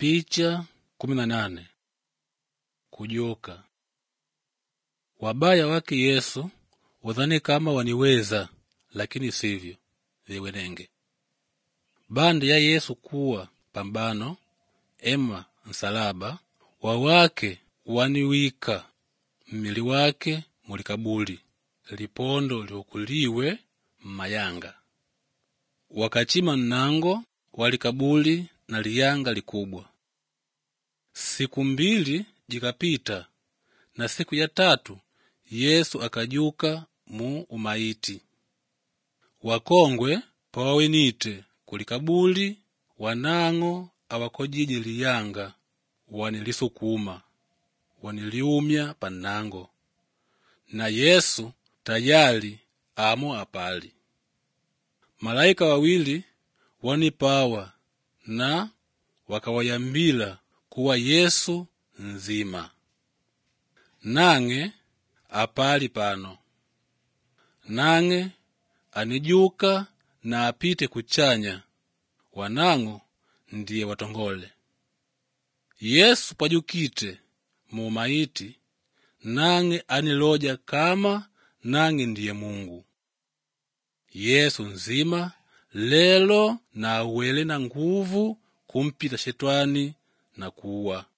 Picha 18. Kujoka. Wabaya wake Yesu udhani kama waniweza, lakini sivyo, viwenenge. Bandi ya Yesu kuwa pambano, ema msalaba, wawake waniwika, mmili wake mulikabuli, lipondo liokuliwe mayanga. Wakachima nnango, walikabuli na liyanga likubwa. Siku 2 jikapita, na siku ya 3 Yesu akajuka mu umaiti. Wakongwe pawawenite kulikabuli, wanang'o awakojije liyanga, wanilisukuma, waniliumya panango. Na Yesu tayali amo apali. Malaika wawili wanipawa na wakawayambila kuwa Yesu nzima. Nange apali pano. Nange anijuka na apite kuchanya, wanang'o ndiye watongole. Yesu pajukite mu maiti, nange aniloja kama nange ndiye Mungu. Yesu nzima lelo na awele na nguvu kumpita shetani na kuwa.